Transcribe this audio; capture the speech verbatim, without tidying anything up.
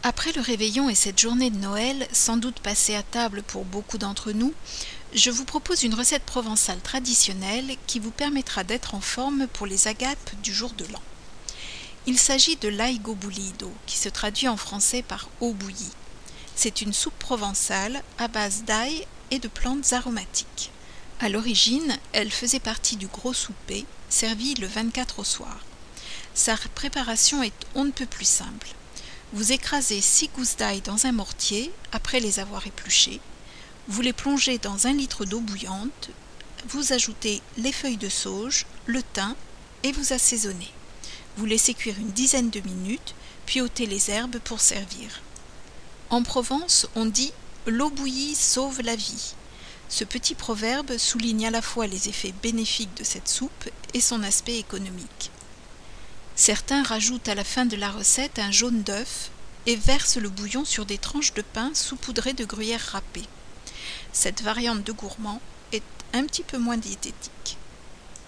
Après le réveillon et cette journée de Noël, sans doute passée à table pour beaucoup d'entre nous, je vous propose une recette provençale traditionnelle qui vous permettra d'être en forme pour les agapes du jour de l'an. Il s'agit de l'aigo bullido, qui se traduit en français par eau bouillie. C'est une soupe provençale à base d'ail et de plantes aromatiques. À l'origine, elle faisait partie du gros souper, servi le vingt-quatre au soir. Sa préparation est on ne peut plus simple. Vous écrasez six gousses d'ail dans un mortier après les avoir épluchées. Vous les plongez dans un litre d'eau bouillante. Vous ajoutez les feuilles de sauge, le thym et vous assaisonnez. Vous laissez cuire une dizaine de minutes, puis ôtez les herbes pour servir. En Provence, on dit « l'eau bouillie sauve la vie ». Ce petit proverbe souligne à la fois les effets bénéfiques de cette soupe et son aspect économique. Certains rajoutent à la fin de la recette un jaune d'œuf et versent le bouillon sur des tranches de pain saupoudrées de gruyère râpée. Cette variante de gourmand est un petit peu moins diététique.